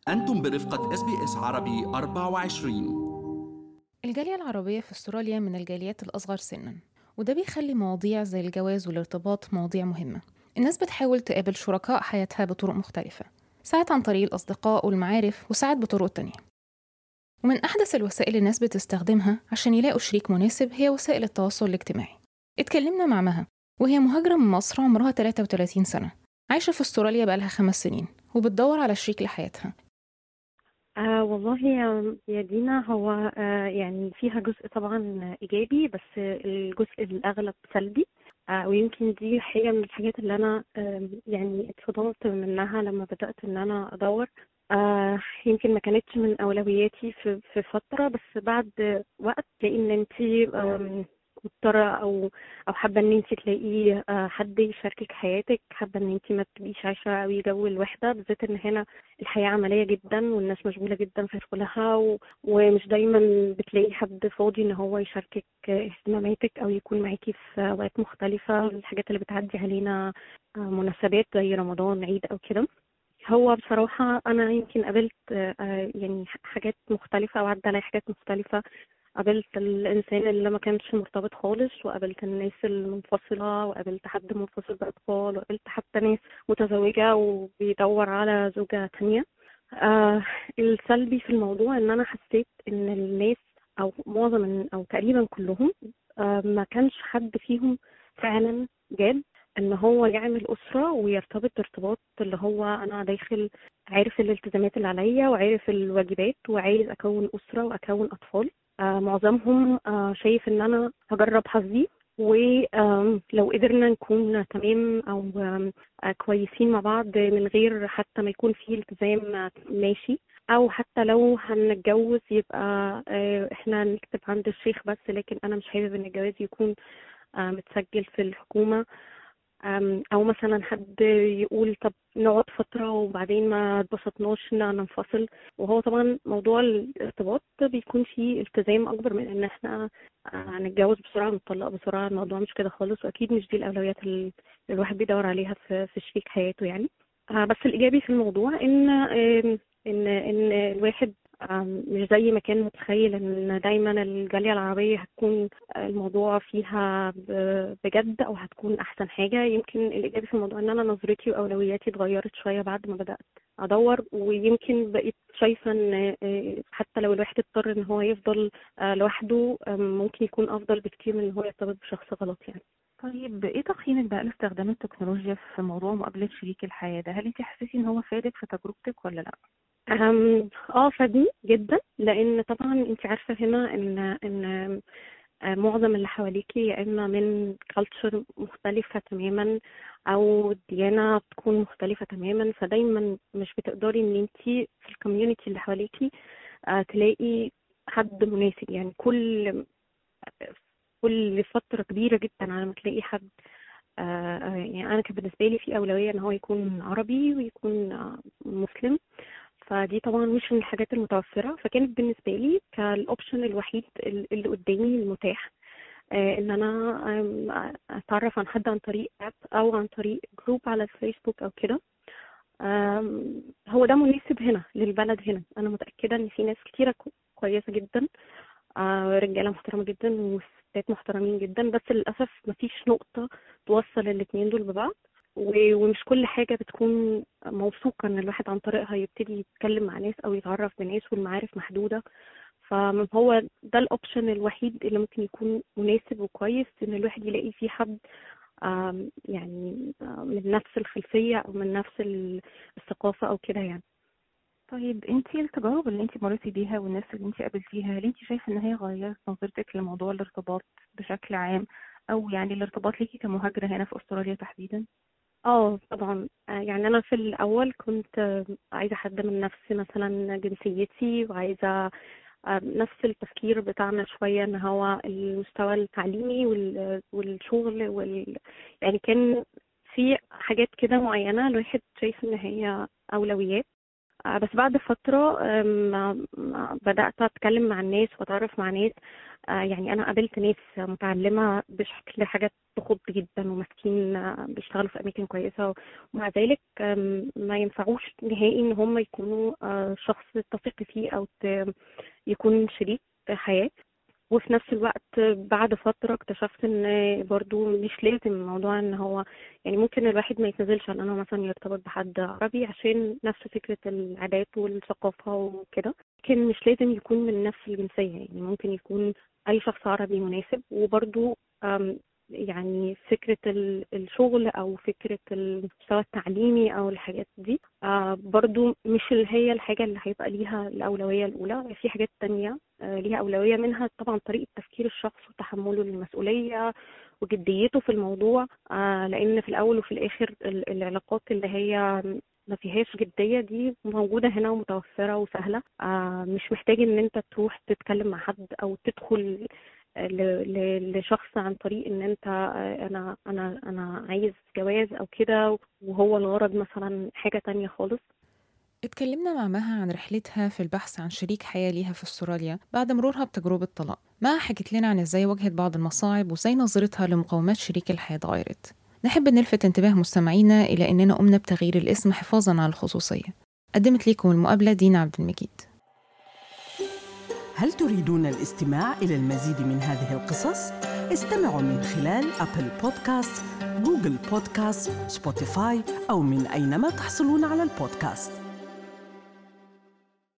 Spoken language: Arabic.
أنتم برفقة SBS عربي 24. الجالية العربية في أستراليا من الجاليات الأصغر سناً، وده بيخلي مواضيع زي الجواز والارتباط مواضيع مهمة. الناس بتحاول تقابل شركاء حياتها بطرق مختلفة، ساعات عن طريق الأصدقاء والمعارف وساعات بطرق تانية. ومن أحدث الوسائل اللي الناس بتستخدمها عشان يلاقوا شريك مناسب هي وسائل التواصل الاجتماعي. اتكلمنا مع مها، وهي مهاجرة من مصر عمرها 33 سنة، عايشة في أستراليا بقالها 5 سنين وبتدور على شريك لحياتها. والله يا دينا، هو يعني فيها جزء طبعا إيجابي، بس الجزء الأغلب سلبي. ويمكن دي حاجة من الحاجات اللي أنا يعني اتصدمت منها لما بدأت إن أنا أدور. يمكن ما كانتش من أولوياتي في فترة، بس بعد وقت تلاقي إن أنتي مضطرة أو حابة إن أنتي تلاقي حد يشاركك حياتك، حابة إن أنتي ما تبقيش عايشة أوي جو الوحدة، بالذات إن هنا الحياة عملية جدا والناس مشغولة جدا في شغلها ومش دايما بتلاقي حد فاضي ان هو يشاركك اهتماماتك او يكون معاكي في اوقات مختلفة، الحاجات اللي بتعدي علينا، مناسبات زي رمضان، عيد او كده. هو بصراحة أنا يمكن قابلت يعني حاجات مختلفة أو عدى عليا حاجات مختلفة. قابلت الإنسان اللي ما كانش مرتبط خالص، وقابلت الناس المنفصلة، وقابلت حد منفصل بأطفال، وقابلت حتى ناس متزوجة وبيدور على زوجة تانية. السلبي في الموضوع إن أنا حسيت إن الناس أو معظم أو تقريبا كلهم ما كانش حد فيهم فعلا جاد ان هو يعمل اسره ويرتبط ارتباط اللي هو انا داخل عارف الالتزامات اللي عليا وعارف الواجبات وعايز اكون اسره واكون اطفال. معظمهم شايف ان انا هجرب حظي، ولو قدرنا نكون تمام او كويسين مع بعض من غير حتى ما يكون في التزام، ماشي. او حتى لو هنتجوز يبقى احنا نكتب عند الشيخ بس، لكن انا مش حابب ان الجواز يكون متسجل في الحكومة. او مثلا حد يقول طب نقعد فترة وبعدين ما اتبسطناش ننفصل. وهو طبعا موضوع الارتباط بيكون فيه التزام اكبر من ان احنا نتجوز بسرعة نطلق بسرعة. الموضوع مش كده خالص، واكيد مش دي الاولويات اللي الواحد بيدور عليها في شريك حياته يعني. بس الايجابي في الموضوع ان الواحد مش زي ما كان متخيل ان دايما الجالية العربية هتكون الموضوع فيها بجد او هتكون احسن حاجة. يمكن الايجابي في الموضوع ان انا نظرتي واولوياتي اتغيرت شوية بعد ما بدأت ادور، ويمكن بقيت شايفة ان حتى لو الواحد اضطر ان هو يفضل لوحده، ممكن يكون افضل بكتير من ان هو يرتبط بشخص غلط يعني. طيب ايه تقييمك بقى لاستخدام التكنولوجيا في موضوع مقابلة شريك الحياة ده؟ هل انت حسيتي ان هو فادك في تجربتك ولا لا؟ فادني جدا، لان طبعا انت عارفه هنا ان معظم اللي حواليكي يا اما من كالتشر مختلفه تماما او ديانه بتكون مختلفه تماما، فدايما مش بتقدري ان انت في الكوميونتي اللي حواليكي تلاقي حد مناسب. يعني كل فتره كبيره جدا على ما تلاقي حد. يعني انا كان بالنسبه لي في اولويه ان هو يكون عربي ويكون مسلم. فدي طبعا مش من الحاجات المتوفرة، فكانت بالنسبة لي كالأوبشن الوحيد اللي قدامي المتاح، إن أنا أتعرف عن حد عن طريق أب أو عن طريق جروب على الفيسبوك أو كده. هو ده مناسب هنا للبلد هنا. أنا متأكدة إن في ناس كتيرة كويسة جدا، رجالة محترمة جدا وستات محترمين جدا، بس للأسف مفيش نقطة توصل الاتنين دول ببعض. ومش كل حاجة بتكون موثوقة ان الواحد عن طريقها يبتدي يتكلم مع ناس او يتعرف بناس، والمعارف محدودة. فهو ده الاوبشن الوحيد اللي ممكن يكون مناسب وكويس، ان الواحد يلاقي فيه حد يعني من نفس الخلفية او من نفس الثقافة او كده يعني. طيب انت التجارب اللي انت مريتي بيها والناس اللي انت قابلتيها، هل انت شايفة ان هي غيرت نظرتك لموضوع الارتباط بشكل عام، او يعني الارتباط ليكي كمهاجرة هنا في استراليا تحديدا؟ طبعا. يعني انا في الاول كنت عايزه حد من نفس مثلا جنسيتي، وعايزه نفس التفكير بتاعنا شويه، ان هو المستوى التعليمي والشغل يعني كان في حاجات كده معينه الواحد شايف ان هي اولويات. بس بعد فترة بدأت أتكلم مع الناس وأتعرف مع ناس. يعني أنا قابلت ناس متعلمة بشكل حاجات تخض جدا وماسكين بيشتغلوا في أماكن كويسة، ومع ذلك ما ينفعوش نهائي إن هم يكونوا شخص تثق فيه أو يكون شريك حياة. وفي نفس الوقت بعد فترة اكتشفت ان برضو مش لازم موضوع ان هو يعني ممكن الواحد ما يتنزلش عن انه مثلا يرتبط بحد عربي عشان نفس فكرة العادات والثقافة وكده، لكن مش لازم يكون من نفس الجنسية. يعني ممكن يكون اي شخص عربي مناسب. وبرضو يعني فكرة الشغل أو فكرة المستوى التعليمي أو الحاجات دي برضو مش اللي هي الحاجة اللي هيبقى ليها الأولوية الأولى. في حاجات تانية ليها أولوية، منها طبعا طريقة تفكير الشخص وتحمله للمسؤولية وجديته في الموضوع. لأن في الأول وفي الآخر العلاقات اللي هي ما فيهاش جدية دي موجودة هنا ومتوفرة وسهلة. مش محتاج ان انت تروح تتكلم مع حد او تدخل لشخص عن طريق ان انت انا عايز جواز او كده، وهو الغرض مثلا حاجة تانية خالص. اتكلمنا مع مها عن رحلتها في البحث عن شريك حياة ليها في استراليا بعد مرورها بتجربة طلاق. مها حكت لنا عن ازاي واجهت بعض المصاعب وازاي نظرتها لمقومات شريك الحياة اتغيرت. نحب نلفت انتباه مستمعينا إلى أننا قمنا بتغيير الاسم حفاظاً على الخصوصية. قدمت لكم المقابلة دينا عبد المجيد. هل تريدون الاستماع إلى المزيد من هذه القصص؟ استمعوا من خلال أبل بودكاست، جوجل بودكاست، سبوتيفاي أو من أينما تحصلون على البودكاست.